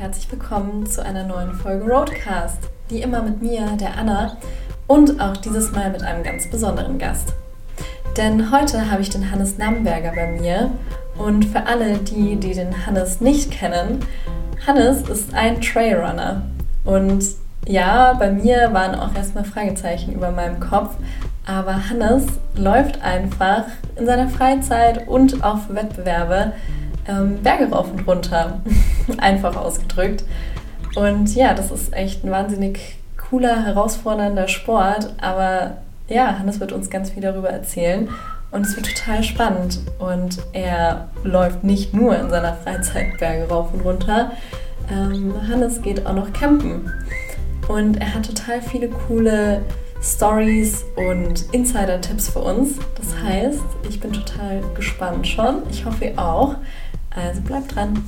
herzlich willkommen zu einer neuen Folge Roadcast. Wie immer mit mir, der Anna, und auch dieses Mal mit einem ganz besonderen Gast. Denn heute habe ich den Hannes Namberger bei mir und für alle, die den Hannes nicht kennen, Hannes ist ein Trailrunner. Und ja, bei mir waren auch erstmal Fragezeichen über meinem Kopf, aber Hannes läuft einfach in seiner Freizeit und auch für Wettbewerbe Berge rauf und runter, einfach ausgedrückt. Und ja, das ist echt ein wahnsinnig cooler, herausfordernder Sport, aber ja, Hannes wird uns ganz viel darüber erzählen und es wird total spannend. Und er läuft nicht nur in seiner Freizeit Berge rauf und runter, Hannes geht auch noch campen und er hat total viele coole Stories und Insider-Tipps für uns. Das heißt, ich bin total gespannt schon. Ich hoffe, ihr auch. Also bleibt dran.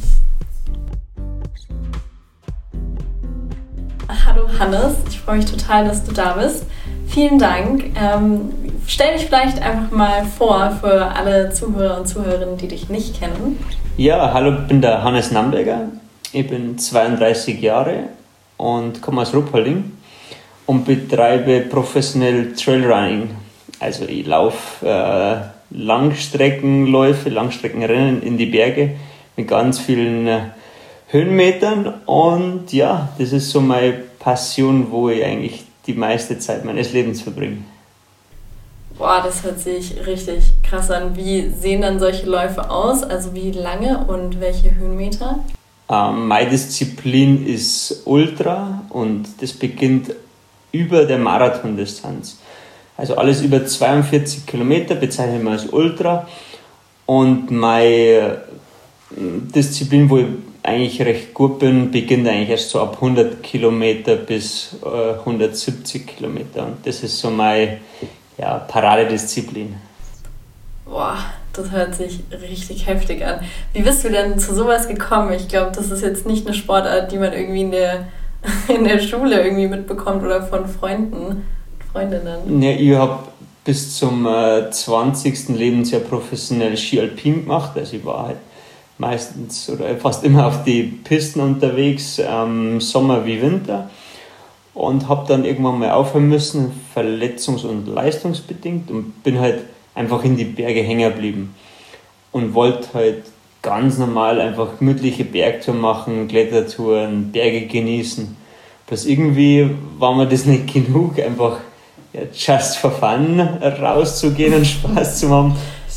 Hallo Hannes, ich freue mich total, dass du da bist. Vielen Dank. Stell dich vielleicht einfach mal vor für alle Zuhörer und Zuhörerinnen, die dich nicht kennen. Ja, hallo, ich bin der Hannes Namberger. Ich bin 32 Jahre und komme aus Ruppolding und betreibe professionell Trailrunning. Also ich laufe Langstreckenläufe, Langstreckenrennen in die Berge mit ganz vielen Höhenmetern und ja, das ist so meine Passion, wo ich eigentlich die meiste Zeit meines Lebens verbringe. Boah, das hört sich richtig krass an. Wie sehen dann solche Läufe aus? Also wie lange und welche Höhenmeter? Meine Disziplin ist Ultra und das beginnt über der Marathondistanz. Also alles über 42 Kilometer bezeichnet man als Ultra. Und meine Disziplin, wo ich eigentlich recht gut bin, beginnt eigentlich erst so ab 100 Kilometer bis 170 Kilometer. Und das ist so meine Paradedisziplin. Boah, das hört sich richtig heftig an. Wie bist du denn zu sowas gekommen? Ich glaube, das ist jetzt nicht eine Sportart, die man irgendwie in der Schule irgendwie mitbekommt oder von Freundinnen. Ja, ich habe bis zum 20. Lebensjahr professionell Ski Alpin gemacht. Also ich war halt meistens oder fast immer auf die Pisten unterwegs, Sommer wie Winter. Und habe dann irgendwann mal aufhören müssen, verletzungs- und leistungsbedingt, und bin halt einfach in die Berge hängen geblieben. Und wollte halt ganz normal einfach gemütliche Bergtouren machen, Klettertouren, Berge genießen. Bloß irgendwie war mir das nicht genug, einfach just for fun rauszugehen und Spaß zu haben,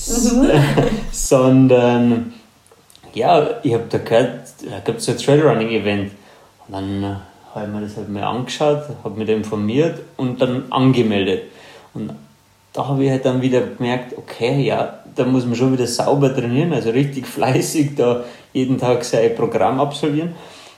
sondern ja, ich habe da gehört, da gibt es so ein Trailrunning-Event. Und dann habe ich mir das halt mal angeschaut, habe mich da informiert und dann angemeldet. Und da habe ich halt dann wieder gemerkt, okay, ja, da muss man schon wieder sauber trainieren, also richtig fleißig da jeden Tag sein Programm absolvieren.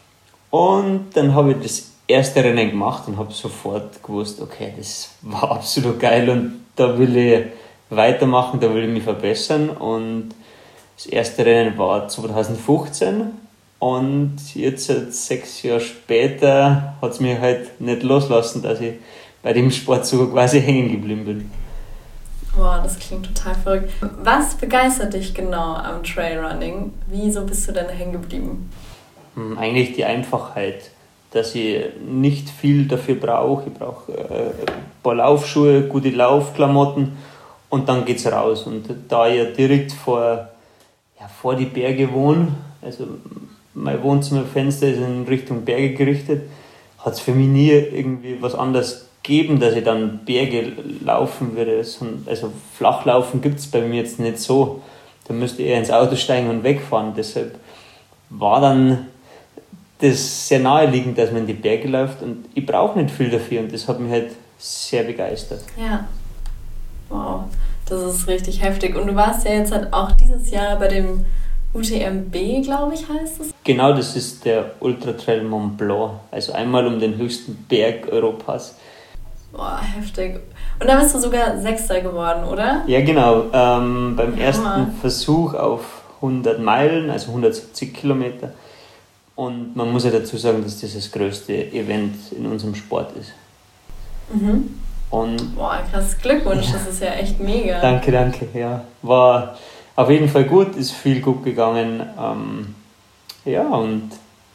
Und dann habe ich das erste Rennen gemacht und habe sofort gewusst, okay, das war absolut geil und da will ich weitermachen, da will ich mich verbessern. Und das erste Rennen war 2015 und jetzt 6 Jahre später hat es mich halt nicht loslassen, dass ich bei dem Sport so quasi hängen geblieben bin. Boah, das klingt total verrückt. Was begeistert dich genau am Trailrunning? Wieso bist du denn hängen geblieben? Eigentlich die Einfachheit, dass ich nicht viel dafür brauche. Ich brauche ein paar Laufschuhe, gute Laufklamotten und dann geht's raus. Und da ich ja direkt vor die Berge wohne, also mein Wohnzimmerfenster ist in Richtung Berge gerichtet, hat es für mich nie irgendwie was anderes gegeben, dass ich dann Berge laufen würde. Also Flachlaufen gibt es bei mir jetzt nicht so. Da müsste ich eher ins Auto steigen und wegfahren. Deshalb war dann das sehr naheliegend, dass man in die Berge läuft und ich brauche nicht viel dafür und das hat mich halt sehr begeistert. Ja, wow, das ist richtig heftig. Und du warst ja jetzt halt auch dieses Jahr bei dem UTMB, glaube ich, heißt es? Genau, das ist der Ultra Trail Mont Blanc, also einmal um den höchsten Berg Europas. Boah, heftig. Und da bist du sogar Sechster geworden, oder? Ja, genau. Beim ersten Versuch auf 100 Meilen, also 170 Kilometer. Und man muss ja dazu sagen, dass das das größte Event in unserem Sport ist. Mhm. Und boah, krass, Glückwunsch, ja. Das ist ja echt mega. Danke, ja. War auf jeden Fall gut, ist viel gut gegangen. Ja, und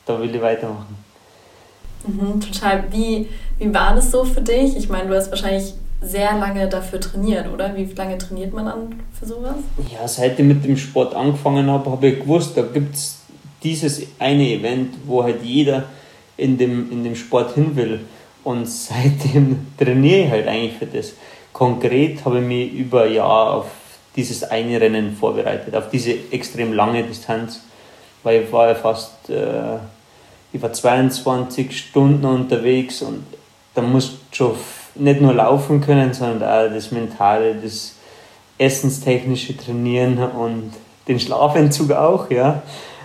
da will ich weitermachen. Total. Wie war das so für dich? Ich meine, du hast wahrscheinlich sehr lange dafür trainiert, oder? Wie lange trainiert man dann für sowas? Ja, seit ich mit dem Sport angefangen habe ich gewusst, da gibt es dieses eine Event, wo halt jeder in dem Sport hin will. Und seitdem trainiere ich halt eigentlich für das. Konkret habe ich mich über ein Jahr auf dieses eine Rennen vorbereitet, auf diese extrem lange Distanz, weil ich war ja fast über 22 Stunden unterwegs und da musst du schon nicht nur laufen können, sondern auch das Mentale, das Essenstechnische trainieren und den Schlafentzug auch, ja.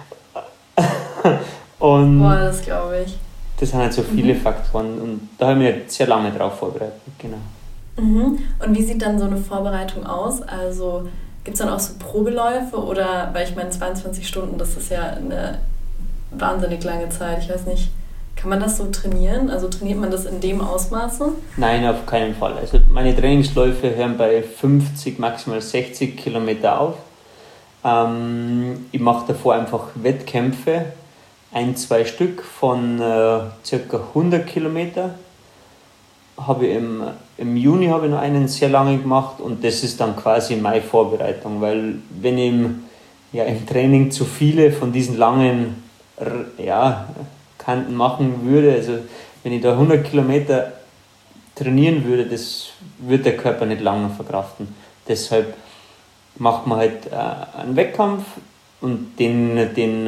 Und boah, das glaube ich. Das sind halt so viele Faktoren und da habe ich mich sehr lange drauf vorbereitet, genau. Und wie sieht dann so eine Vorbereitung aus? Also gibt es dann auch so Probeläufe oder, weil ich meine 22 Stunden, das ist ja eine wahnsinnig lange Zeit, ich weiß nicht, kann man das so trainieren? Also trainiert man das in dem Ausmaße? Nein, auf keinen Fall. Also meine Trainingsläufe hören bei 50, maximal 60 Kilometer auf. Ich mache davor einfach Wettkämpfe, 1-2 Stück von ca. 100 Kilometer. Im Juni habe ich noch einen sehr lange gemacht und das ist dann quasi meine Vorbereitung, weil wenn ich im Training zu viele von diesen langen Kanten machen würde, also wenn ich da 100 Kilometer trainieren würde, das würde der Körper nicht lange verkraften. Deshalb macht man halt einen Wettkampf und den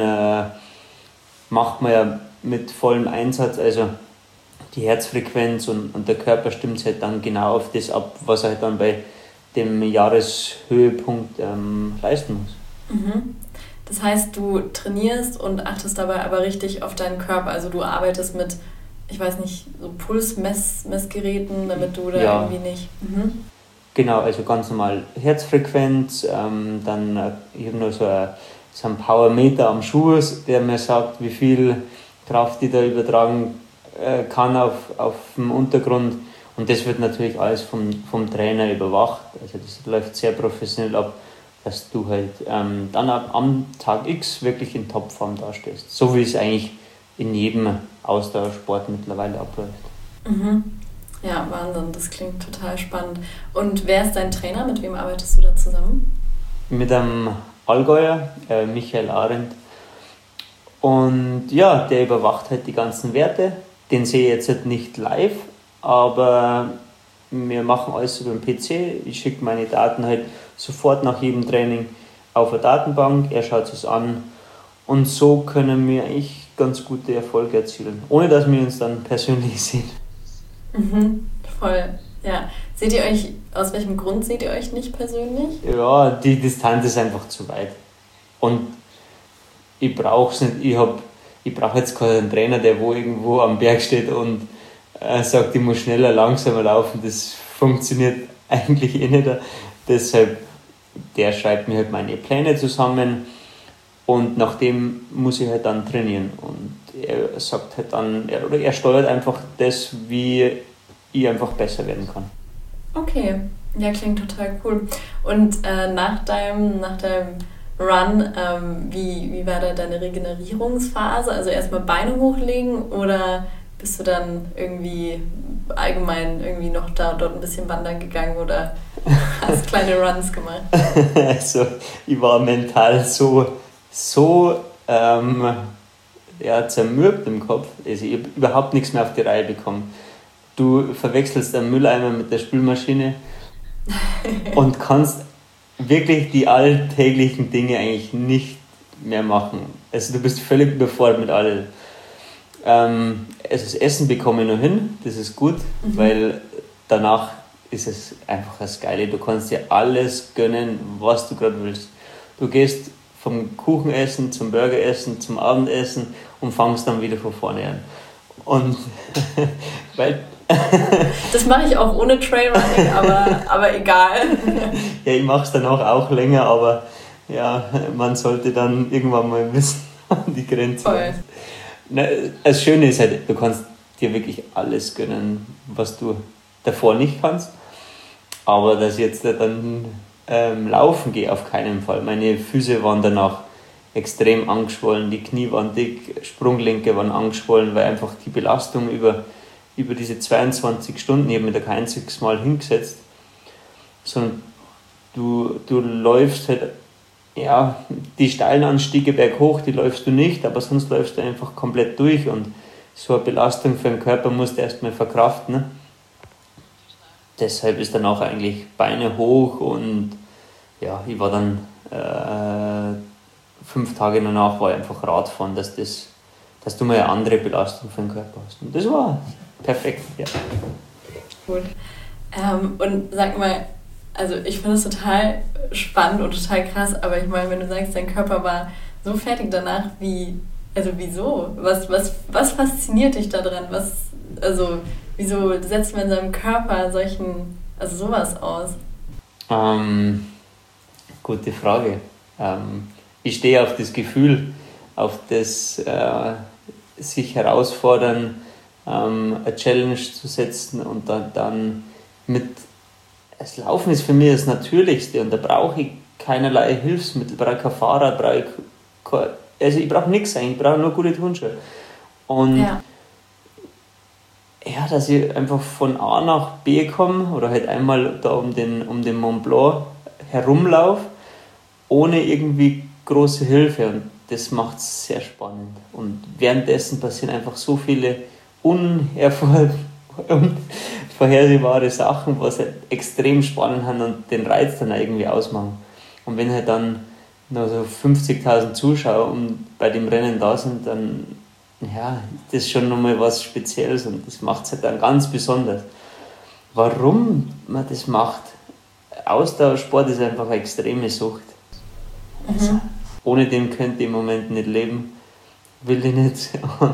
macht man ja mit vollem Einsatz, also die Herzfrequenz und der Körper stimmt halt dann genau auf das ab, was er halt dann bei dem Jahreshöhepunkt leisten muss. Das heißt, du trainierst und achtest dabei aber richtig auf deinen Körper, also du arbeitest mit, ich weiß nicht, so Pulsmessgeräten, damit du da irgendwie nicht... Genau, also ganz normal Herzfrequenz, dann ich habe noch so einen Powermeter am Schuh, der mir sagt, wie viel Kraft ich da übertragen kann auf dem Untergrund und das wird natürlich alles vom Trainer überwacht, also das läuft sehr professionell ab, dass du halt dann am Tag X wirklich in Topform dastehst, so wie es eigentlich in jedem Ausdauersport mittlerweile abläuft. Ja, Wahnsinn, das klingt total spannend. Und wer ist dein Trainer? Mit wem arbeitest du da zusammen? Mit einem Allgäuer, Michael Arendt. Und ja, der überwacht halt die ganzen Werte. Den sehe ich jetzt halt nicht live, aber wir machen alles über den PC. Ich schicke meine Daten halt sofort nach jedem Training auf eine Datenbank. Er schaut es an und so können wir eigentlich ganz gute Erfolge erzielen, ohne dass wir uns dann persönlich sehen. Voll, ja. Aus welchem Grund seht ihr euch nicht persönlich? Ja, die Distanz ist einfach zu weit. Und ich brauche es nicht. Ich brauche jetzt keinen Trainer, der irgendwo am Berg steht und sagt, ich muss schneller, langsamer laufen. Das funktioniert eigentlich eh nicht. Deshalb, der schreibt mir halt meine Pläne zusammen und nach dem muss ich halt dann trainieren. Und er sagt halt dann, er steuert einfach das, wie ich einfach besser werden kann. Okay, ja, klingt total cool. Und nach deinem Run, wie war da deine Regenerierungsphase? Also erstmal Beine hochlegen oder bist du dann irgendwie allgemein noch dort ein bisschen wandern gegangen oder hast kleine Runs gemacht? Also ich war mental so zermürbt im Kopf. Also ich habe überhaupt nichts mehr auf die Reihe bekommen. Du verwechselst einen Mülleimer mit der Spülmaschine und kannst wirklich die alltäglichen Dinge eigentlich nicht mehr machen. Also du bist völlig überfordert mit allem. Also das Essen bekomme ich noch hin, das ist gut, weil danach ist es einfach das Geile. Du kannst dir alles gönnen, was du gerade willst. Du gehst vom Kuchenessen zum Burgeressen, zum Abendessen und fangst dann wieder von vorne an. Und weil das mache ich auch ohne Trailrunning, aber egal. Ja, ich mache es dann auch länger, aber ja, man sollte dann irgendwann mal wissen, an die Grenze. Voll. Das Schöne ist halt, du kannst dir wirklich alles gönnen, was du davor nicht kannst. Aber dass ich jetzt dann laufen gehe, auf keinen Fall. Meine Füße waren danach extrem angeschwollen, die Knie waren dick, Sprunggelenke waren angeschwollen, weil einfach die Belastung über diese 22 Stunden, ich habe mir da kein einziges Mal hingesetzt, sondern du läufst halt, ja, die steilen Anstiege berghoch, die läufst du nicht, aber sonst läufst du einfach komplett durch und so eine Belastung für den Körper musst du erstmal verkraften. Ne? Deshalb ist dann auch eigentlich Beine hoch und ja, ich war dann 5 Tage danach war ich einfach Radfahren, dass du mal eine andere Belastung für den Körper hast. Und das war perfekt, ja. Gut. Und sag mal, also ich finde es total spannend und total krass, aber ich meine, wenn du sagst, dein Körper war so fertig danach, wieso? Was fasziniert dich daran? Wieso setzt man seinem Körper sowas aus? Gute Frage. Ich stehe auf das Gefühl, auf das sich herausfordern, eine Challenge zu setzen und dann das Laufen ist für mich das Natürlichste und da brauche ich keinerlei Hilfsmittel, brauche kein Fahrrad, ich brauche nichts eigentlich, ich brauche nur gute Turnschuhe. Und ja, dass ich einfach von A nach B komme oder halt einmal da um den Mont Blanc herumlaufe, ohne irgendwie große Hilfe und das macht es sehr spannend. Und währenddessen passieren einfach so viele unvorhersehbare Sachen, was halt extrem spannend sind und den Reiz dann auch irgendwie ausmachen. Und wenn halt dann noch so 50.000 Zuschauer bei dem Rennen da sind, dann ja, das ist schon nochmal was Spezielles und das macht es halt dann ganz besonders. Warum man das macht? Ausdauersport ist einfach eine extreme Sucht. Also, ohne den könnte ich im Moment nicht leben, will ich nicht.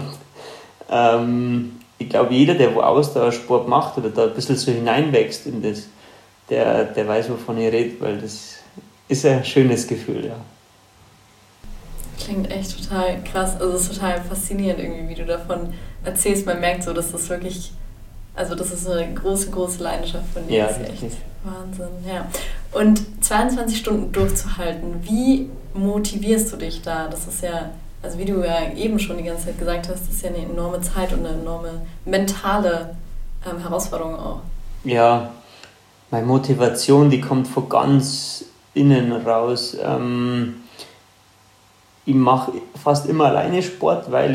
Und ich glaube, jeder, der wo Ausdauersport macht oder da ein bisschen so hineinwächst in das, der weiß, wovon ich rede, weil das ist ein schönes Gefühl, ja. Klingt echt total krass, also es ist total faszinierend irgendwie, wie du davon erzählst. Man merkt so, dass das wirklich, also das ist eine große, große Leidenschaft von dir. Ja, das ist echt Wahnsinn, ja. Und 22 Stunden durchzuhalten, wie motivierst du dich da? Das ist ja, also wie du ja eben schon die ganze Zeit gesagt hast, das ist ja eine enorme Zeit und eine enorme mentale Herausforderung auch. Ja, meine Motivation, die kommt von ganz innen raus. Ich mache fast immer alleine Sport, weil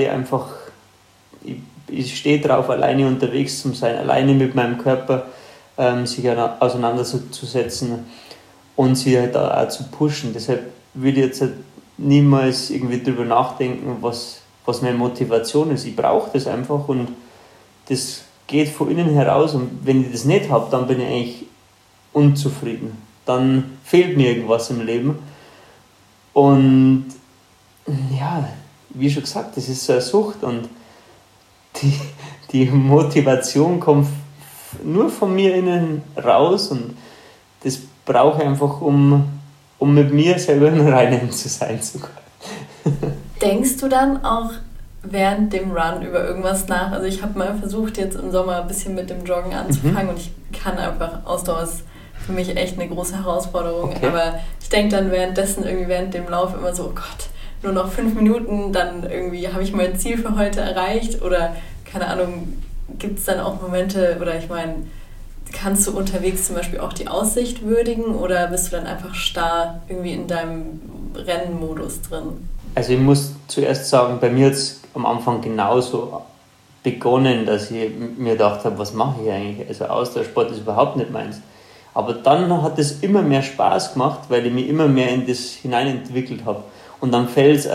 ich stehe drauf, alleine unterwegs zu sein, alleine mit meinem Körper sich auseinanderzusetzen und sich halt auch zu pushen. Deshalb würde ich jetzt halt niemals irgendwie drüber nachdenken, was meine Motivation ist. Ich brauche das einfach und das geht von innen heraus und wenn ich das nicht habe, dann bin ich eigentlich unzufrieden. Dann fehlt mir irgendwas im Leben und ja, wie schon gesagt, das ist so eine Sucht und die Motivation kommt nur von mir innen raus und das brauche ich einfach, um mit mir selber im Reinen zu sein sogar. Denkst du dann auch während dem Run über irgendwas nach? Also ich habe mal versucht, jetzt im Sommer ein bisschen mit dem Joggen anzufangen und ich kann einfach, Ausdauer ist für mich echt eine große Herausforderung, okay. Aber ich denke dann während dem Lauf immer so, oh Gott, nur noch 5 Minuten, dann irgendwie habe ich mein Ziel für heute erreicht oder keine Ahnung, gibt es dann auch Momente oder ich meine, kannst du unterwegs zum Beispiel auch die Aussicht würdigen oder bist du dann einfach starr irgendwie in deinem Rennmodus drin? Also ich muss zuerst sagen, bei mir hat es am Anfang genauso begonnen, dass ich mir gedacht habe, was mache ich eigentlich? Also Ausdauersport ist überhaupt nicht meins. Aber dann hat es immer mehr Spaß gemacht, weil ich mich immer mehr in das hineinentwickelt habe. Und dann fällt es,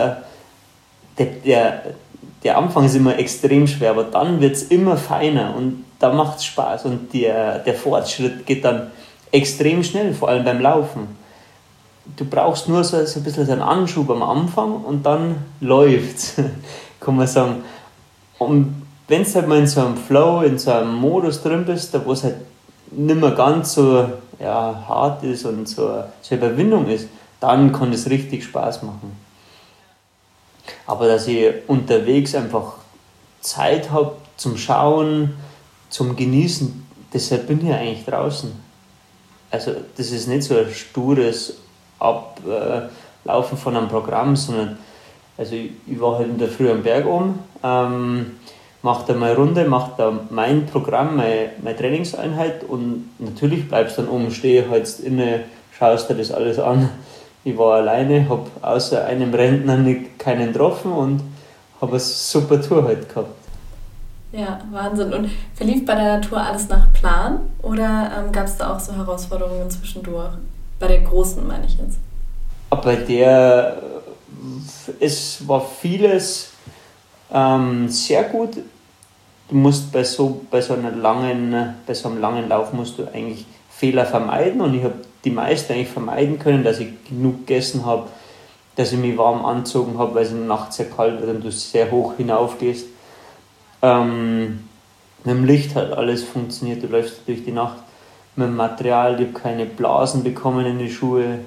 der Anfang ist immer extrem schwer, aber dann wird es immer feiner und da macht es Spaß. Und der Fortschritt geht dann extrem schnell, vor allem beim Laufen. Du brauchst nur so ein bisschen so einen Anschub am Anfang und dann läuft's, kann man sagen. Und wenn du halt mal in so einem Flow, in so einem Modus drin bist, da wo es halt nicht mehr ganz so hart ist und so eine Überwindung ist, dann kann das richtig Spaß machen. Aber dass ich unterwegs einfach Zeit habe zum Schauen, zum Genießen, deshalb bin ich eigentlich draußen. Also das ist nicht so ein stures Laufen von einem Programm, sondern also ich war halt in der Früh am Berg oben, mache da meine Runde, mache da mein Programm, meine Trainingseinheit und natürlich bleibst du dann oben stehen, halt inne, schaust dir das alles an. Ich war alleine, habe außer einem Rentner keinen getroffen und habe eine super Tour halt gehabt. Ja, Wahnsinn. Und verlief bei deiner Tour alles nach Plan oder gab es da auch so Herausforderungen zwischendurch? Bei der großen meine ich jetzt. Bei der, es war vieles sehr gut. Du musst bei so einem langen Lauf musst du eigentlich Fehler vermeiden und ich habe die meisten eigentlich vermeiden können, dass ich genug gegessen habe, dass ich mich warm angezogen habe, weil es nachts sehr kalt wird und du sehr hoch hinauf gehst. Mit dem Licht hat alles funktioniert, du läufst durch die Nacht mit dem Material, ich habe keine Blasen bekommen in die Schuhe.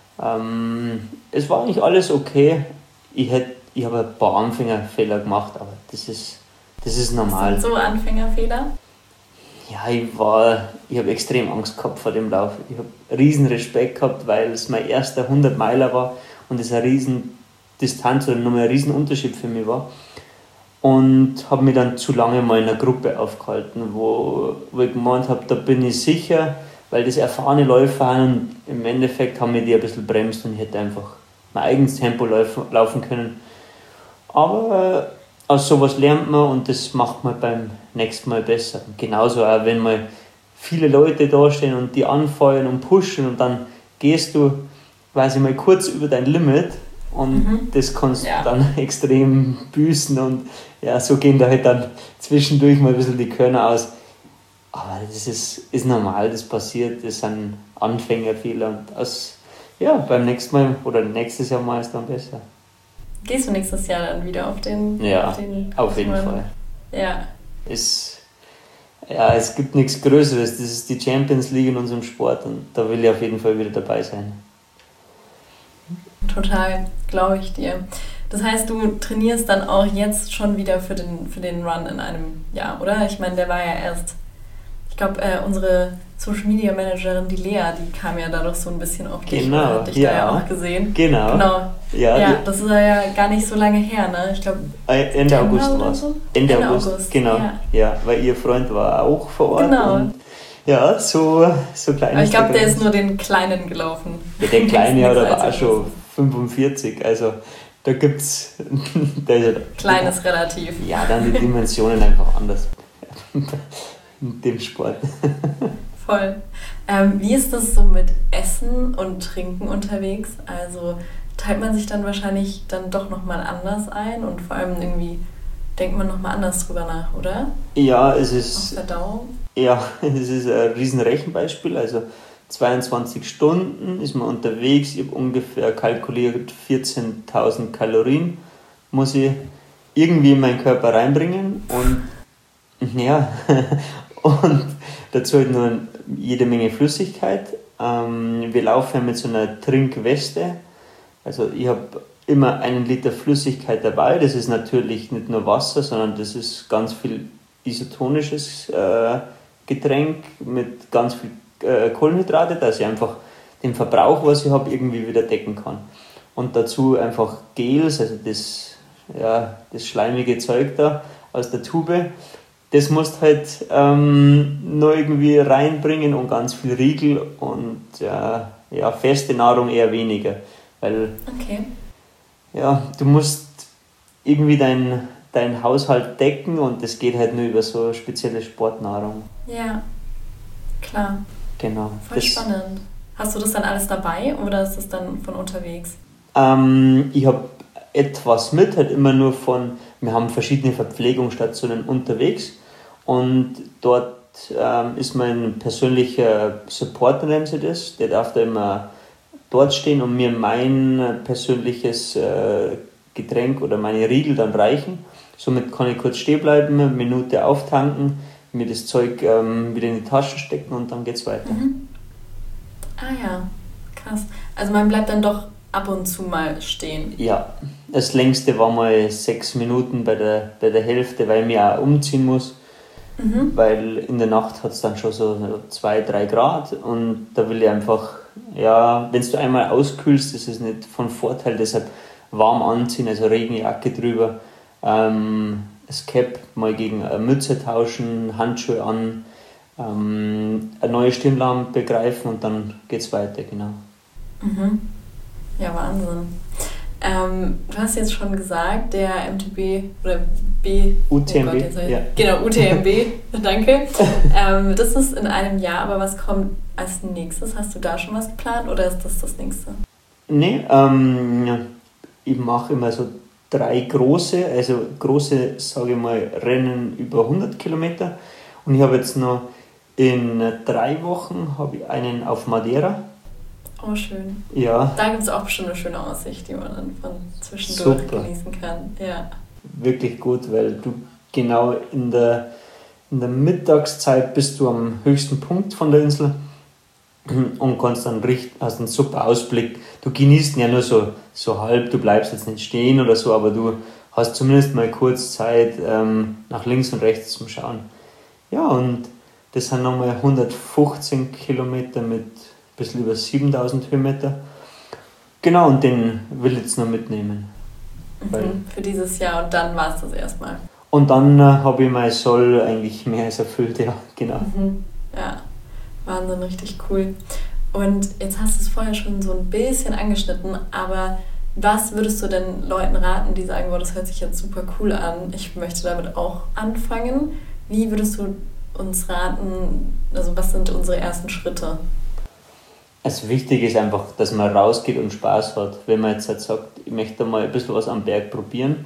Es war eigentlich alles okay. Ich habe ein paar Anfängerfehler gemacht, aber das ist normal. Was sind so Anfängerfehler? Ja, ich habe extrem Angst gehabt vor dem Lauf. Ich habe riesen Respekt gehabt, weil es mein erster 100-Meiler war und es eine riesen Distanz oder nochmal ein riesen Unterschied für mich war. Und habe mich dann zu lange mal in einer Gruppe aufgehalten, wo ich gemeint habe, da bin ich sicher, weil das erfahrene Läufer sind und im Endeffekt haben mich die ein bisschen bremst und ich hätte einfach mein eigenes Tempo laufen können. Aber aus sowas lernt man und das macht man beim nächsten Mal besser. Und genauso auch, wenn mal viele Leute da stehen und die anfeuern und pushen und dann gehst du quasi mal kurz über dein Limit und das kannst du dann extrem büßen und ja, so gehen da halt dann zwischendurch mal ein bisschen die Körner aus. Aber das ist normal, das passiert, das sind Anfängerfehler und beim nächsten Mal oder nächstes Jahr mal ist dann besser. Gehst du nächstes Jahr dann wieder auf den? Ja, auf jeden Fall. Ja. Es gibt nichts Größeres, das ist die Champions League in unserem Sport und da will ich auf jeden Fall wieder dabei sein. Total, glaube ich dir. Das heißt, du trainierst dann auch jetzt schon wieder für den Run in einem Jahr, oder? Ich meine, der war ja erst, ich glaube, unsere Social Media Managerin, die Lea, die kam ja dadurch so ein bisschen auf dich. Genau, hat dich da ja auch gesehen. Genau. Ja, das ist ja gar nicht so lange her, ne? Ich glaube, Ende August war es. So? Ende August, genau. Ja, weil ihr Freund war auch vor Ort. Genau. Und ja, so klein. Aber ich glaube, der ist nur den Kleinen gelaufen. Ja, der Kleine hat aber auch schon 45, also da gibt's... Kleines relativ. Ja, dann die Dimensionen einfach anders in dem Sport. Voll. Wie ist das so mit Essen und Trinken unterwegs? Also teilt man sich dann wahrscheinlich dann doch nochmal anders ein und vor allem irgendwie denkt man nochmal anders drüber nach, oder? Ja, es ist... Auf Verdauung? Ja, es ist ein riesen Rechenbeispiel, also 22 Stunden ist man unterwegs, ich habe ungefähr kalkuliert 14.000 Kalorien, muss ich irgendwie in meinen Körper reinbringen und dazu halt nur jede Menge Flüssigkeit. Wir laufen mit so einer Trinkweste, also ich habe immer 1 Liter Flüssigkeit dabei, das ist natürlich nicht nur Wasser, sondern das ist ganz viel isotonisches Getränk mit ganz viel Kohlenhydrate, dass ich einfach den Verbrauch, was ich habe, irgendwie wieder decken kann. Und dazu einfach Gels, also das schleimige Zeug da aus der Tube, das musst halt noch irgendwie reinbringen und ganz viel Riegel und feste Nahrung eher weniger. Weil du musst irgendwie deinen Haushalt decken und das geht halt nur über so spezielle Sportnahrung. Ja, klar. Genau. Voll spannend. Hast du das dann alles dabei oder ist das dann von unterwegs? Ich habe etwas mit, halt immer nur wir haben verschiedene Verpflegungsstationen unterwegs und dort ist mein persönlicher Support, nennen sie das, der darf da immer dort stehen und mir mein persönliches Getränk oder meine Riegel dann reichen. Somit kann ich kurz stehen bleiben, eine Minute auftanken, mir das Zeug wieder in die Tasche stecken und dann geht's weiter. Mhm. Ah ja, krass. Also man bleibt dann doch ab und zu mal stehen. Ja, das längste war mal 6 Minuten bei der Hälfte, weil ich mich auch umziehen muss. Weil in der Nacht hat es dann schon so 2-3 Grad und da will ich einfach ja, wenn du einmal auskühlst, ist es nicht von Vorteil, deshalb warm anziehen, also Regenjacke drüber, das Cap mal gegen eine Mütze tauschen, Handschuhe an, eine neue Stirnlampe greifen und dann geht's weiter, genau. Mhm. Ja, Wahnsinn. Du hast jetzt schon gesagt, der MTB oder UTMB, oh Gott, ja. Genau, UTMB, danke. Das ist in einem Jahr, aber was kommt als nächstes? Hast du da schon was geplant oder ist das nächste? Nee, ich mache immer so 3 große, sage ich mal, Rennen über 100 Kilometer und ich habe jetzt noch in 3 Wochen habe ich einen auf Madeira. Oh, schön. Ja. Da gibt es auch bestimmt eine schöne Aussicht, die man dann von zwischendurch genießen kann. Ja. Wirklich gut, weil du genau in der Mittagszeit bist du am höchsten Punkt von der Insel und kannst dann hast einen super Ausblick. Du genießt ihn ja nur so halb, du bleibst jetzt nicht stehen oder so, aber du hast zumindest mal kurz Zeit, nach links und rechts zum Schauen. Ja, und das sind nochmal 115 Kilometer mit ein bisschen über 7000 Höhenmeter. Genau, und den will ich jetzt noch mitnehmen. Für dieses Jahr und dann war es das erstmal. Und dann habe ich mein Soll eigentlich mehr als erfüllt, ja, genau. Ja, Wahnsinn, richtig cool. Und jetzt hast du es vorher schon so ein bisschen angeschnitten, aber was würdest du denn Leuten raten, die sagen, das hört sich jetzt super cool an, ich möchte damit auch anfangen? Wie würdest du uns raten, also was sind unsere ersten Schritte? Also wichtig ist einfach, dass man rausgeht und Spaß hat. Wenn man jetzt halt sagt, ich möchte mal ein bisschen was am Berg probieren,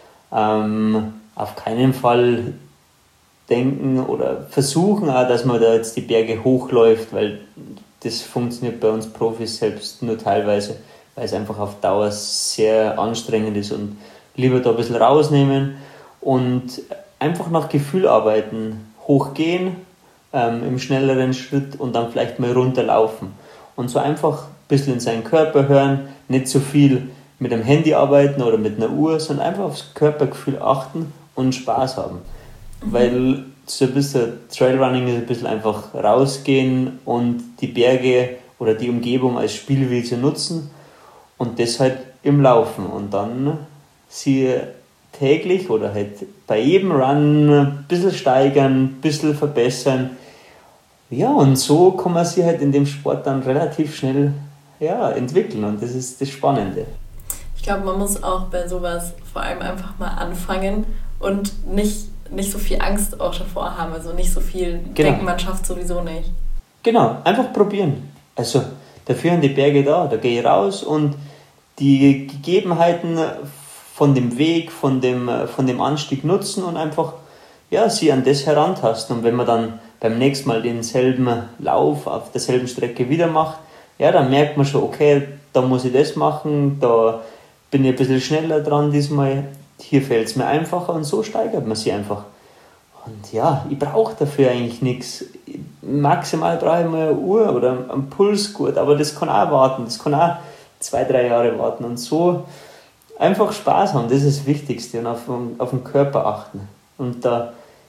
auf keinen Fall denken oder versuchen auch, dass man da jetzt die Berge hochläuft, weil das funktioniert bei uns Profis selbst nur teilweise, weil es einfach auf Dauer sehr anstrengend ist und lieber da ein bisschen rausnehmen und einfach nach Gefühl arbeiten, hochgehen, im schnelleren Schritt und dann vielleicht mal runterlaufen. Und so einfach ein bisschen in seinen Körper hören, nicht so viel mit dem Handy arbeiten oder mit einer Uhr, sondern einfach aufs Körpergefühl achten und Spaß haben. Weil so ein bisschen Trailrunning ist ein bisschen einfach rausgehen und die Berge oder die Umgebung als Spielwiese nutzen und das halt im Laufen. Und dann sie täglich oder halt bei jedem Run ein bisschen steigern, ein bisschen verbessern. Ja, und so kann man sich halt in dem Sport dann relativ schnell entwickeln und das ist das Spannende. Ich glaube, man muss auch bei sowas vor allem einfach mal anfangen und nicht so viel Angst auch davor haben, also nicht so viel denken, man schafft sowieso nicht. Genau, einfach probieren. Also dafür sind die Berge da gehe ich raus und die Gegebenheiten von dem Weg, von dem Anstieg nutzen und einfach sie an das herantasten. Und wenn man dann beim nächsten Mal denselben Lauf auf derselben Strecke wieder macht, dann merkt man schon, okay, da muss ich das machen, da bin ich ein bisschen schneller dran diesmal, hier fällt es mir einfacher und so steigert man sich einfach. Und ich brauche dafür eigentlich nichts. Maximal brauche ich mal eine Uhr oder einen Pulsgurt, aber das kann auch warten, das kann auch 2-3 Jahre warten und so einfach Spaß haben, das ist das Wichtigste und auf den Körper achten. Und da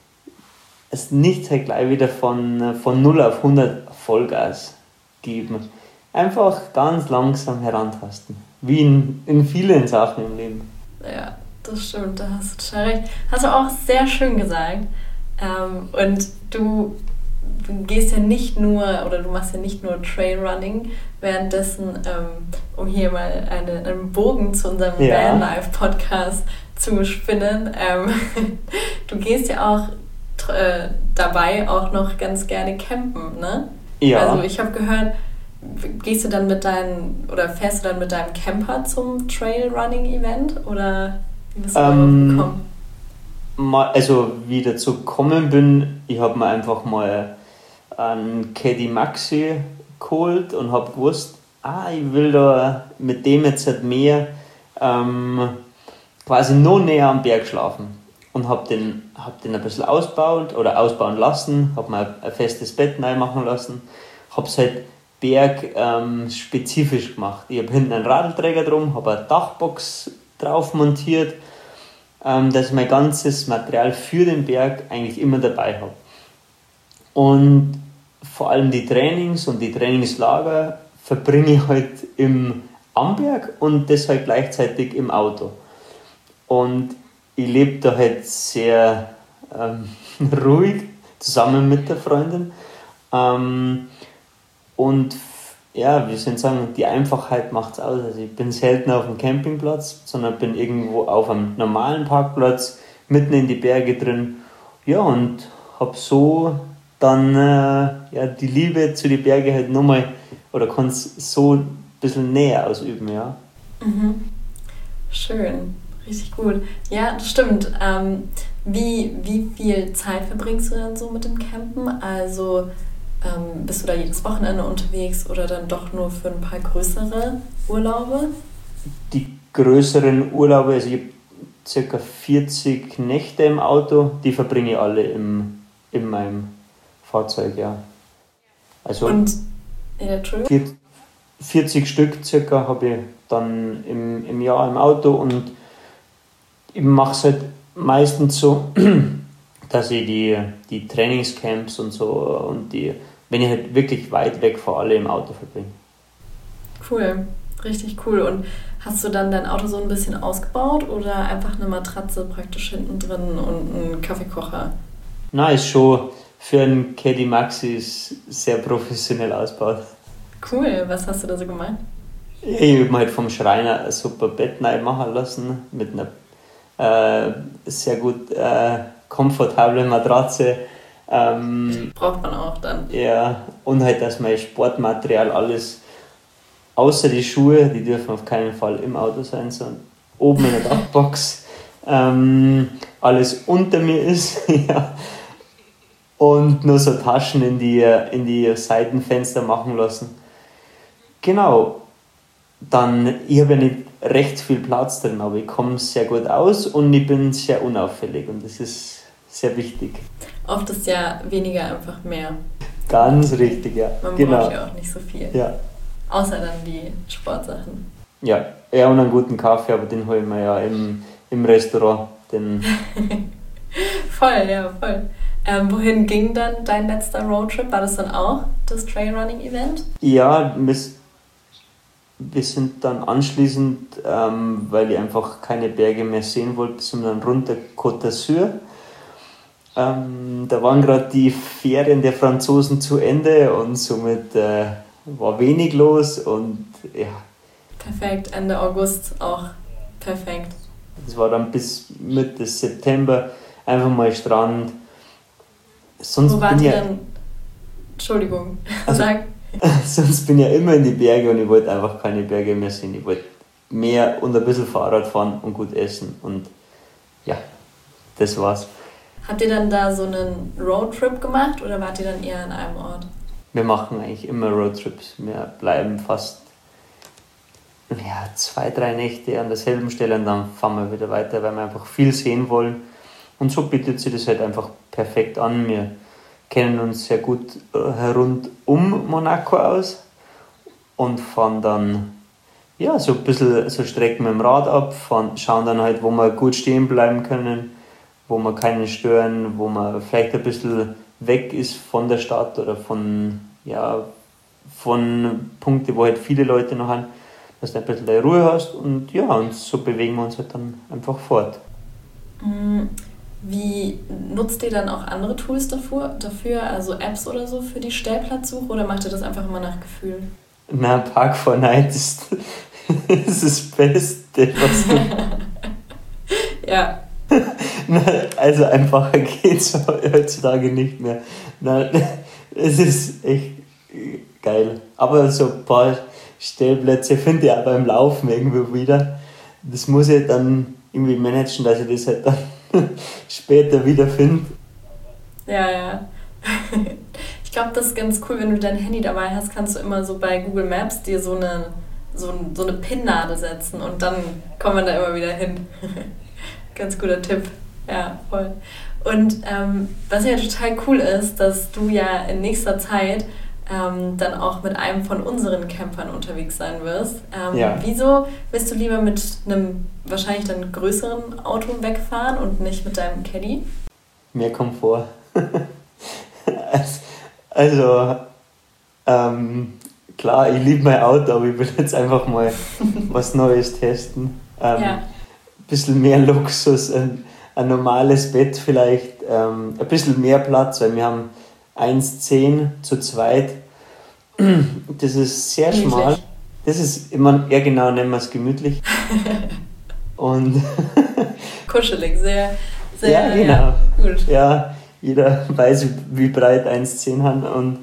es nicht halt gleich wieder von 0 auf 100 Vollgas geben. Einfach ganz langsam herantasten. Wie in vielen Sachen im Leben. Ja, das stimmt, da hast du total recht. Hast du auch sehr schön gesagt. Und du gehst ja nicht nur, oder du machst ja nicht nur Trailrunning, währenddessen, um hier mal einen Bogen zu unserem Vanlife-Podcast zu spinnen, du gehst ja auch dabei auch noch ganz gerne campen, ne? Ja. Also ich habe gehört, fährst du dann mit deinem Camper zum Trailrunning-Event oder wie bist du darauf gekommen? Also wie ich dazu gekommen bin, ich habe mir einfach mal einen Caddy Maxi geholt und habe gewusst, ich will da mit dem jetzt halt mehr quasi noch näher am Berg schlafen. Und hab den ein bisschen ausbauen lassen, habe mir ein festes Bett reinmachen lassen, habe es halt bergspezifisch gemacht. Ich habe hinten einen Radlträger drum, habe eine Dachbox drauf montiert, dass ich mein ganzes Material für den Berg eigentlich immer dabei habe. Und vor allem die Trainings und die Trainingslager verbringe ich halt im Amberg und das halt gleichzeitig im Auto. Und ich lebe da halt sehr ruhig zusammen mit der Freundin. Und ja, wie soll ich sagen, die Einfachheit macht es aus. Also ich bin selten auf einem Campingplatz, sondern bin irgendwo auf einem normalen Parkplatz, mitten in die Berge drin. Ja, und habe so dann die Liebe zu den Bergen halt nochmal, oder kann es so ein bisschen näher ausüben, ja. Mhm. Schön, richtig gut. Ja, das stimmt. Wie viel Zeit verbringst du denn so mit dem Campen? Also bist du da jedes Wochenende unterwegs oder dann doch nur für ein paar größere Urlaube? Die größeren Urlaube, also ich habe ca. 40 Nächte im Auto, die verbringe ich alle in meinem Fahrzeug, ja. Also und, ja, Entschuldigung? 40 Stück circa habe ich dann im Jahr im Auto und ich mache es halt meistens so, dass ich die Trainingscamps und so und wenn ich halt wirklich weit weg fahre, alle im Auto verbringe. Cool, richtig cool. Und hast du dann dein Auto so ein bisschen ausgebaut oder einfach eine Matratze praktisch hinten drin und einen Kaffeekocher? Nein, ist schon für einen Caddy Maxi ist sehr professionell ausgebaut. Cool, was hast du da so gemacht? Ich habe mir halt vom Schreiner ein super Bett neu machen lassen mit einer sehr gut komfortablen Matratze. Braucht man auch dann. Ja, und halt, dass mein Sportmaterial alles, außer die Schuhe, die dürfen auf keinen Fall im Auto sein, sondern oben in der Dachbox, alles unter mir ist. Ja. Und nur so Taschen in die Seitenfenster machen lassen. Genau. Dann, ich habe ja nicht recht viel Platz drin, aber ich komme sehr gut aus und ich bin sehr unauffällig und das ist sehr wichtig. Oft ist ja weniger einfach mehr. Ganz richtig, ja. Man braucht ja auch nicht so viel. Ja. Außer dann die Sportsachen. Ja, eher und einen guten Kaffee, aber den holen wir ja im Restaurant. Voll, ja, voll. Wohin ging dann dein letzter Roadtrip? War das dann auch das Trailrunning-Event? Ja, wir sind dann anschließend, weil ich einfach keine Berge mehr sehen wollte, sind dann runter Côte d'Azur. Da waren gerade die Ferien der Franzosen zu Ende und somit war wenig los und ja. Perfekt, Ende August auch perfekt. Das war dann bis Mitte September einfach mal Strand. Sonst wo wart ihr dann? Entschuldigung, sag. Sonst bin ich ja immer in die Berge und ich wollte einfach keine Berge mehr sehen. Ich wollte mehr und ein bisschen Fahrrad fahren und gut essen und ja, das war's. Habt ihr dann da so einen Roadtrip gemacht oder wart ihr dann eher an einem Ort? Wir machen eigentlich immer Roadtrips. Wir bleiben fast 2-3 Nächte an derselben Stelle und dann fahren wir wieder weiter, weil wir einfach viel sehen wollen. Und so bietet sich das halt einfach perfekt an. Wir kennen uns sehr gut rund um Monaco aus und fahren dann so ein bisschen so Strecken mit dem Rad ab, schauen dann halt, wo wir gut stehen bleiben können, wo wir keinen stören, wo man vielleicht ein bisschen weg ist von der Stadt oder von Punkten, wo halt viele Leute noch haben, dass du ein bisschen deine Ruhe hast und so bewegen wir uns halt dann einfach fort. Wie nutzt ihr dann auch andere Tools dafür, also Apps oder so für die Stellplatzsuche oder macht ihr das einfach immer nach Gefühl? Na, Park4Night ist das Beste, was du... Ja. Also einfacher geht's heutzutage nicht mehr. Nein, es ist echt geil. Aber so ein paar Stellplätze finde ich auch beim Laufen irgendwo wieder. Das muss ich dann irgendwie managen, dass ich das halt dann später wieder finde. Ja. Ich glaube, das ist ganz cool, wenn du dein Handy dabei hast, kannst du immer so bei Google Maps dir so eine Pinnadel setzen und dann kommt man da immer wieder hin. Ganz guter Tipp. Ja, voll. Und was ja total cool ist, dass du ja in nächster Zeit dann auch mit einem von unseren Campern unterwegs sein wirst. Wieso willst du lieber mit einem wahrscheinlich dann größeren Auto wegfahren und nicht mit deinem Caddy? Mehr Komfort. Also klar, ich liebe mein Auto, aber ich will jetzt einfach mal was Neues testen. Ein bisschen mehr Luxus, ein normales Bett vielleicht, ein bisschen mehr Platz, weil wir haben 1,10 zu zweit. Das ist sehr schmal. Das ist immer, ja genau, nennen wir es gemütlich. Und kuschelig, sehr, ja, genau. Gut. Ja, jeder weiß, wie breit 1,10 haben. Und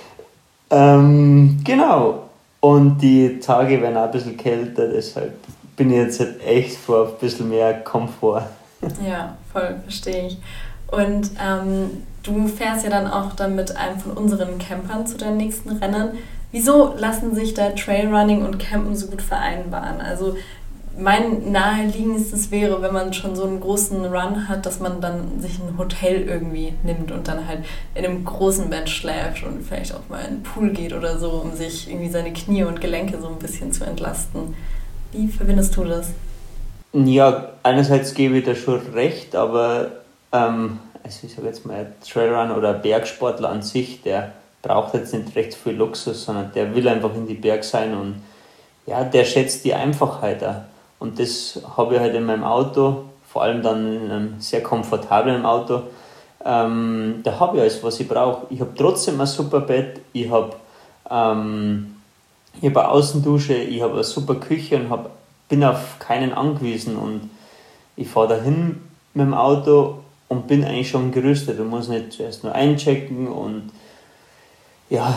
genau. Und die Tage werden auch ein bisschen kälter, deshalb bin ich jetzt halt echt vor ein bisschen mehr Komfort. Ja, voll, verstehe ich. Und du fährst ja dann auch dann mit einem von unseren Campern zu deinen nächsten Rennen. Wieso lassen sich da Trailrunning und Campen so gut vereinbaren? Also mein naheliegendstes wäre, wenn man schon so einen großen Run hat, dass man dann sich ein Hotel irgendwie nimmt und dann halt in einem großen Bett schläft und vielleicht auch mal in den Pool geht oder so, um sich irgendwie seine Knie und Gelenke so ein bisschen zu entlasten. Wie verbindest du das? Ja, einerseits gebe ich da schon recht, aber also ich sage jetzt mal, ein Trailrunner oder ein Bergsportler an sich, der braucht jetzt nicht recht viel Luxus, sondern der will einfach in die Berg sein und ja, der schätzt die Einfachheit auch. Und das habe ich halt in meinem Auto, vor allem dann in einem sehr komfortablen Auto. Da habe ich alles, was ich brauche. Ich habe trotzdem ein super Bett, ich habe eine Außendusche, ich habe eine super Küche und bin auf keinen angewiesen. Und ich fahre dahin mit dem Auto und bin eigentlich schon gerüstet. Ich muss nicht zuerst nur einchecken und ja.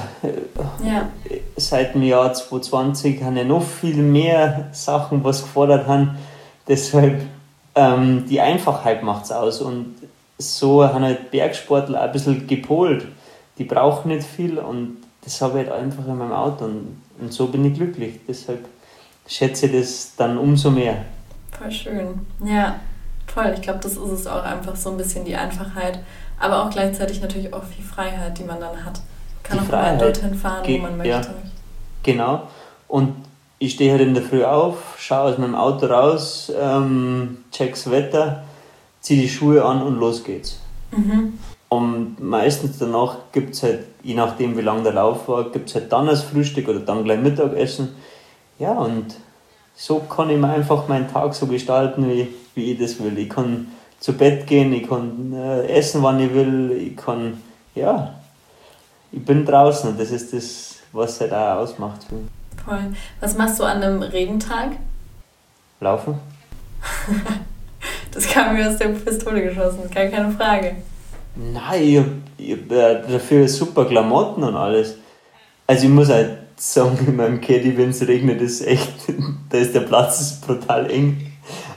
Seit dem Jahr 2020 haben ja noch viel mehr Sachen, was gefordert haben. Deshalb die Einfachheit macht es aus. Und so haben halt Bergsportler ein bisschen gepolt. Die brauchen nicht viel und das habe ich halt einfach in meinem Auto. Und so bin ich glücklich. Deshalb schätze ich das dann umso mehr. Voll schön. Ja, voll. Ich glaube, das ist es auch einfach so ein bisschen die Einfachheit. Aber auch gleichzeitig natürlich auch viel Freiheit, die man dann hat. Kann auch mal dorthin fahren, wo man möchte. Ja, genau. Und ich stehe halt in der Früh auf, schaue aus meinem Auto raus, check's Wetter, ziehe die Schuhe an und los geht's. Mhm. Und meistens danach gibt es halt, je nachdem wie lang der Lauf war, gibt es halt dann das Frühstück oder dann gleich Mittagessen. Ja, und so kann ich mir einfach meinen Tag so gestalten, wie ich das will. Ich kann zu Bett gehen, ich kann essen, wann ich will, ich bin draußen und das ist das, was halt auch ausmacht. Voll. Was machst du an einem Regentag? Laufen. Das kam mir aus der Pistole geschossen, gar keine Frage. Nein, ich hab dafür super Klamotten und alles. Also ich muss halt sagen, in meinem Caddy, wenn es regnet, ist echt, da ist der Platz brutal eng.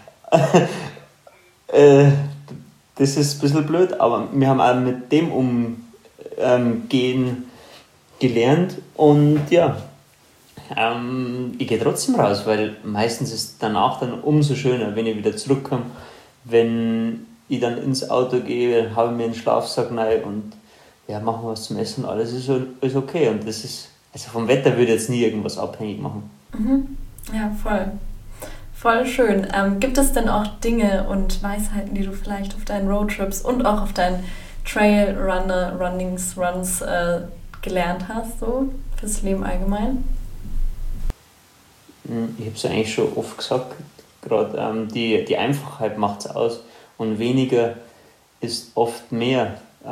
Das ist ein bisschen blöd, aber wir haben auch mit dem Umgehen gelernt und ja, ich gehe trotzdem raus, weil meistens ist danach dann umso schöner, wenn ich wieder zurückkomme, wenn ich dann ins Auto gehe, dann habe ich mir einen Schlafsack rein und ja, machen wir was zum Essen, alles ist okay und das ist, also vom Wetter würde ich jetzt nie irgendwas abhängig machen. Mhm. Ja, voll. Voll schön. Gibt es denn auch Dinge und Weisheiten, die du vielleicht auf deinen Roadtrips und auch auf deinen Runs gelernt hast, so fürs Leben allgemein? Ich habe es eigentlich schon oft gesagt, gerade die Einfachheit macht es aus und weniger ist oft mehr.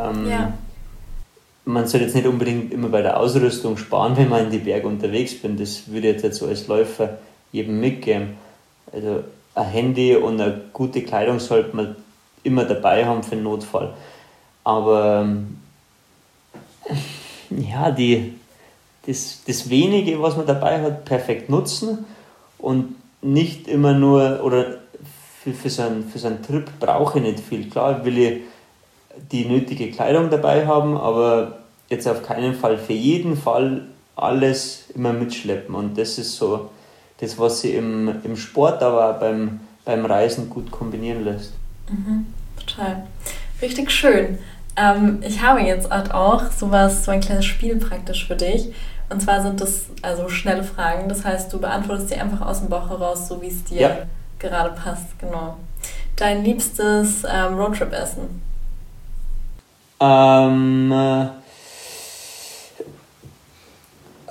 Man soll jetzt nicht unbedingt immer bei der Ausrüstung sparen, wenn man in die Berge unterwegs bin. Das würde ich jetzt so als Läufer jedem mitgeben. Also ein Handy und eine gute Kleidung sollte man immer dabei haben für den Notfall. Aber ja, das Wenige, was man dabei hat, perfekt nutzen und nicht immer nur, oder für so einen Trip brauche ich nicht viel. Klar will ich die nötige Kleidung dabei haben, aber jetzt auf keinen Fall für jeden Fall alles immer mitschleppen. Und das ist so das, was sich im Sport, aber auch beim Reisen gut kombinieren lässt. Mhm, total. Richtig schön. Ich habe jetzt auch so ein kleines Spiel praktisch für dich. Und zwar sind das also schnelle Fragen. Das heißt, du beantwortest die einfach aus dem Bauch heraus, so wie es dir gerade passt. Genau. Dein liebstes Roadtrip-Essen?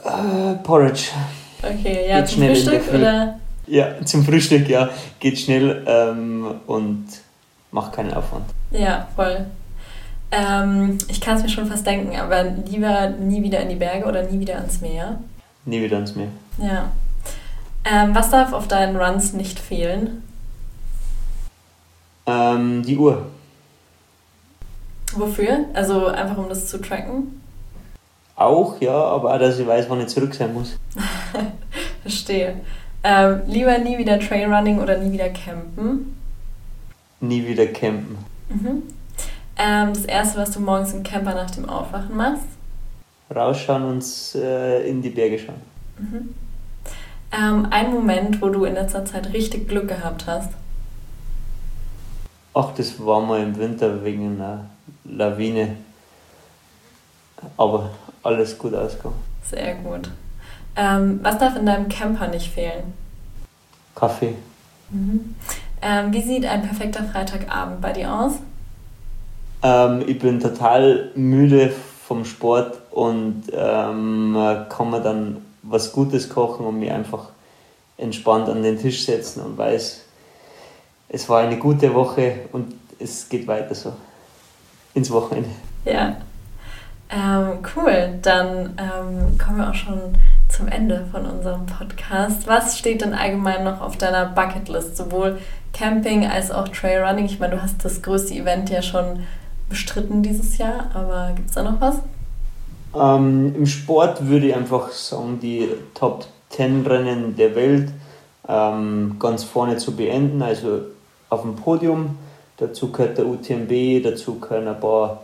Porridge. Okay, ja, Geht zum schnell in der Frühstück Früh. oder? Ja, zum Frühstück, ja. Geht schnell und macht keinen Aufwand. Ja, voll. Ich kann es mir schon fast denken, aber lieber nie wieder in die Berge oder nie wieder ans Meer. Nie wieder ans Meer. Ja. Was darf auf deinen Runs nicht fehlen? Die Uhr. Wofür? Also einfach um das zu tracken? Auch, ja, aber auch, dass ich weiß, wann ich zurück sein muss. Verstehe. Lieber nie wieder Trailrunning oder nie wieder campen? Nie wieder campen. Mhm. Das Erste, was du morgens im Camper nach dem Aufwachen machst? Rausschauen und in die Berge schauen. Mhm. Ein Moment, wo du in letzter Zeit richtig Glück gehabt hast? Ach, das war mal im Winter wegen einer Lawine. Aber alles gut ausgegangen. Sehr gut. Was darf in deinem Camper nicht fehlen? Kaffee. Mhm. Wie sieht ein perfekter Freitagabend bei dir aus? Ich bin total müde vom Sport und kann mir dann was Gutes kochen und mich einfach entspannt an den Tisch setzen und weiß, es war eine gute Woche und es geht weiter so ins Wochenende. Ja, cool. Dann kommen wir auch schon zum Ende von unserem Podcast. Was steht denn allgemein noch auf deiner Bucketlist? Sowohl Camping als auch Trailrunning. Ich meine, du hast das größte Event ja schon bestritten dieses Jahr, aber gibt es da noch was? Im Sport würde ich einfach sagen, die Top 10 Rennen der Welt ganz vorne zu beenden, also auf dem Podium. Dazu gehört der UTMB, dazu gehören ein paar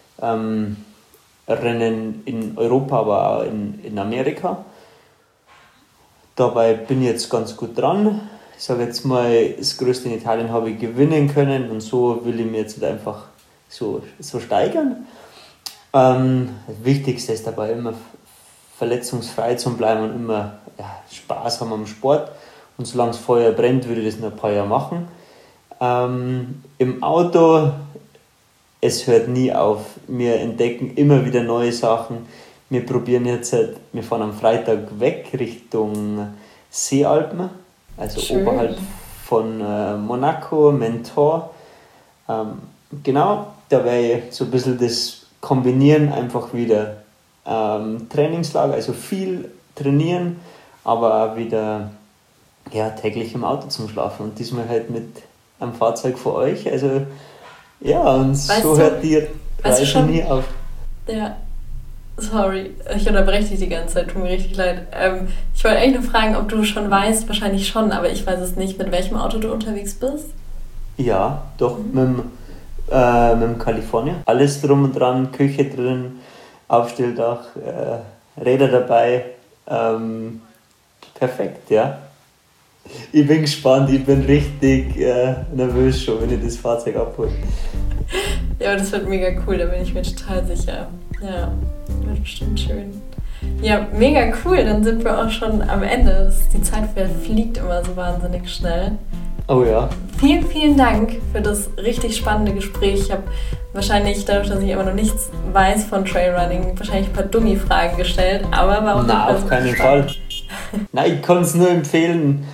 Rennen in Europa, aber auch in Amerika. Dabei bin ich jetzt ganz gut dran. Ich sage jetzt mal, das Größte in Italien habe ich gewinnen können und so will ich mir jetzt einfach so steigern. Das Wichtigste ist dabei immer verletzungsfrei zu bleiben und immer Spaß haben am Sport. Und solange das Feuer brennt, würde ich das noch ein paar Jahre machen. Im Auto, es hört nie auf. Wir entdecken immer wieder neue Sachen. Wir probieren jetzt, wir fahren am Freitag weg Richtung Seealpen, also Schön. Oberhalb von Monaco, Mentor. Genau, da werde ich so ein bisschen das kombinieren, einfach wieder Trainingslager, also viel trainieren, aber auch wieder täglich im Auto zum Schlafen und diesmal halt mit einem Fahrzeug für euch, also ja, und so hört die Reise nie auf. Ja, sorry, ich unterbreche dich die ganze Zeit, tut mir richtig leid. Ich wollte eigentlich nur fragen, ob du schon weißt, wahrscheinlich schon, aber ich weiß es nicht, mit welchem Auto du unterwegs bist? Ja, doch, mit dem California. Alles drum und dran, Küche drin, Aufstelldach, Räder dabei. Perfekt, ja. Ich bin gespannt, ich bin richtig nervös schon, wenn ich das Fahrzeug abhole. Ja, aber das wird mega cool, da bin ich mir total sicher. Ja, wird bestimmt schön. Ja, mega cool, dann sind wir auch schon am Ende. Die Zeit fliegt immer so wahnsinnig schnell. Oh ja. Vielen, vielen Dank für das richtig spannende Gespräch. Ich habe wahrscheinlich, dadurch, dass ich immer noch nichts weiß von Trailrunning, wahrscheinlich ein paar Dummi-Fragen gestellt, aber war auch Na, auf keinen Fall. Nein, ich kann es nur empfehlen,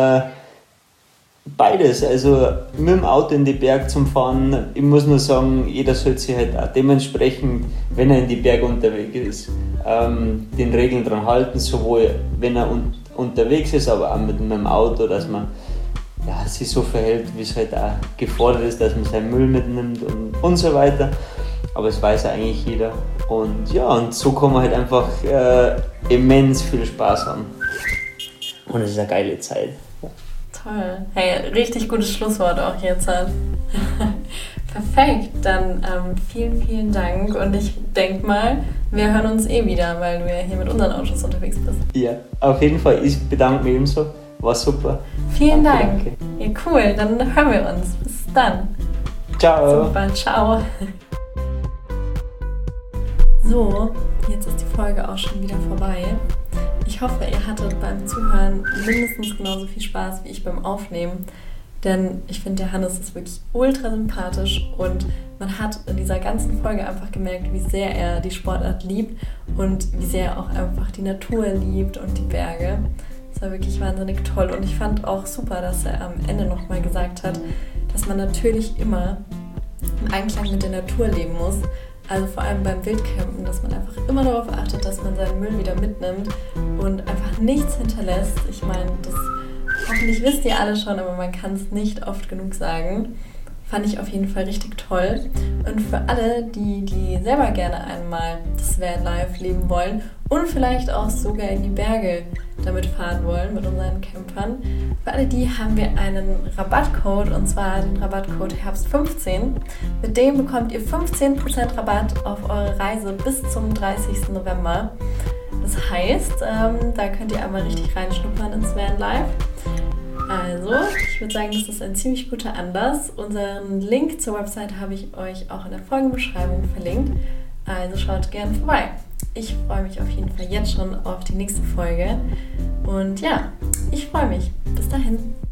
beides, also mit dem Auto in die Berge zum Fahren. Ich muss nur sagen, jeder sollte sich halt auch dementsprechend, wenn er in die Berge unterwegs ist, den Regeln dran halten, sowohl wenn er unterwegs ist, aber auch mit dem Auto, dass man sich so verhält, wie es halt auch gefordert ist, dass man seinen Müll mitnimmt und so weiter. Aber es weiß ja eigentlich jeder. Und so kann man halt einfach immens viel Spaß haben. Und es ist eine geile Zeit. Toll. Hey, richtig gutes Schlusswort auch jetzt. Perfekt, dann vielen, vielen Dank und ich denke mal, wir hören uns wieder, weil du ja hier mit unseren Autos unterwegs bist. Ja, auf jeden Fall. Ich bedanke mich ebenso. War super. Vielen Dank. Danke. Ja, cool, dann hören wir uns. Bis dann. Ciao. Super, ciao. So, jetzt ist die Folge auch schon wieder vorbei. Ich hoffe, ihr hattet beim Zuhören mindestens genauso viel Spaß wie ich beim Aufnehmen. denn ich finde, der Hannes ist wirklich ultra sympathisch und man hat in dieser ganzen Folge einfach gemerkt, wie sehr er die Sportart liebt und wie sehr er auch einfach die Natur liebt und die Berge. Das war wirklich wahnsinnig toll und ich fand auch super, dass er am Ende nochmal gesagt hat, dass man natürlich immer im Einklang mit der Natur leben muss. Also vor allem beim Wildcampen, dass man einfach immer darauf achtet, dass man seinen Müll wieder mitnimmt und einfach nichts hinterlässt. Ich meine, das hoffentlich wisst ihr alle schon, aber man kann es nicht oft genug sagen. Fand ich auf jeden Fall richtig toll. Und für alle, die selber gerne einmal das Vanlife leben wollen und vielleicht auch sogar in die Berge damit fahren wollen mit unseren Campern, für alle die haben wir einen Rabattcode, und zwar den Rabattcode Herbst15. Mit dem bekommt ihr 15% Rabatt auf eure Reise bis zum 30. November. Das heißt, da könnt ihr einmal richtig reinschnuppern ins Vanlife. Also, ich würde sagen, das ist ein ziemlich guter Anlass. Unseren Link zur Website habe ich euch auch in der Folgenbeschreibung verlinkt. Also schaut gerne vorbei. Ich freue mich auf jeden Fall jetzt schon auf die nächste Folge. Und ja, ich freue mich. Bis dahin.